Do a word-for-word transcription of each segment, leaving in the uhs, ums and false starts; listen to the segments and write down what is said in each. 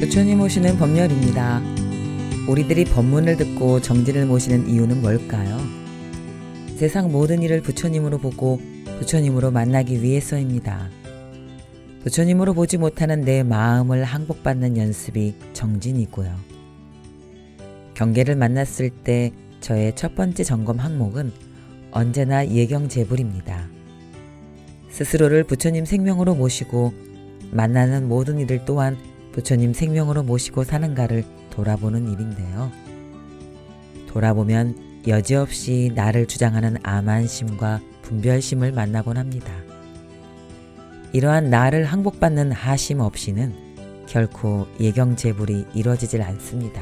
부처님 모시는 법열입니다. 우리들이 법문을 듣고 정진을 모시는 이유는 뭘까요? 세상 모든 일을 부처님으로 보고 부처님으로 만나기 위해서입니다. 부처님으로 보지 못하는 내 마음을 항복받는 연습이 정진이고요. 경계를 만났을 때 저의 첫 번째 점검 항목은 언제나 예경재불입니다. 스스로를 부처님 생명으로 모시고 만나는 모든 이들 또한 부처님 생명으로 모시고 사는가를 돌아보는 일인데요. 돌아보면 여지없이 나를 주장하는 아만심과 분별심을 만나곤 합니다. 이러한 나를 항복받는 하심 없이는 결코 예경재불이 이루어지질 않습니다.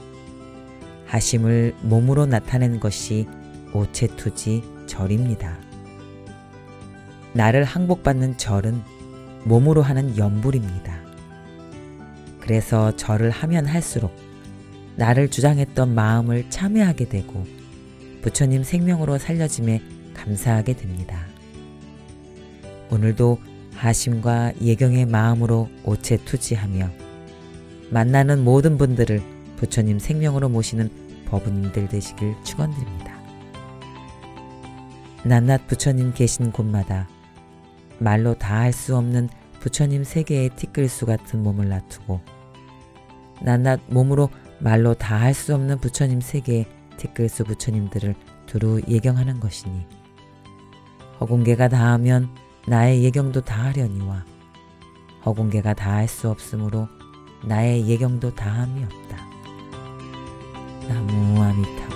하심을 몸으로 나타낸 것이 오체투지 절입니다. 나를 항복받는 절은 몸으로 하는 염불입니다. 그래서 절을 하면 할수록 나를 주장했던 마음을 참회하게 되고 부처님 생명으로 살려짐에 감사하게 됩니다. 오늘도 하심과 예경의 마음으로 오체투지하며 만나는 모든 분들을 부처님 생명으로 모시는 법우님들 되시길 축원드립니다. 낱낱 부처님 계신 곳마다 말로 다 할 수 없는 부처님 세계의 티끌수 같은 몸을 놔두고 낱낱 몸으로 말로 다 할 수 없는 부처님 세계의 티끌수 부처님들을 두루 예경하는 것이니 허공계가 다하면 나의 예경도 다하려니와 허공계가 다할 수 없으므로 나의 예경도 다함이 없다. 나무 아미타